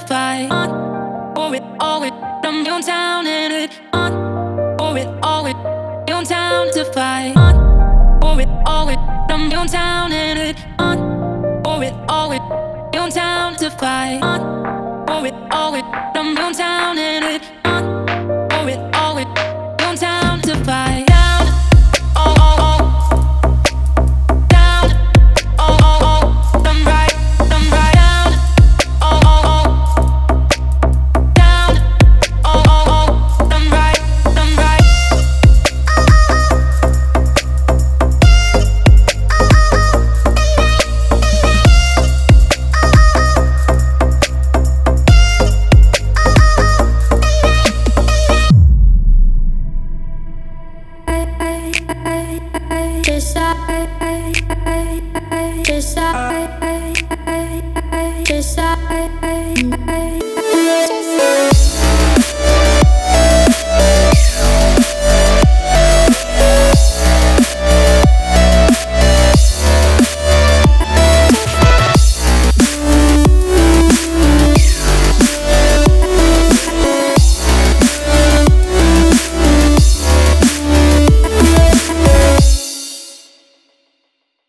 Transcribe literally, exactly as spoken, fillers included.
fight. On for it, all it, I'm downtown and it. On for it, all it, downtown to fight. On for it, all it, I'm downtown and it. On for it, all it, downtown to fight. On for it, all it, I'm downtown and it. On for it, all it, downtown to fight. Down, oh oh oh. Down, oh oh oh. I'm right, I'm right. Down, oh oh oh. Down, oh oh oh. I'm right, I'm right. Just I, just I, just I.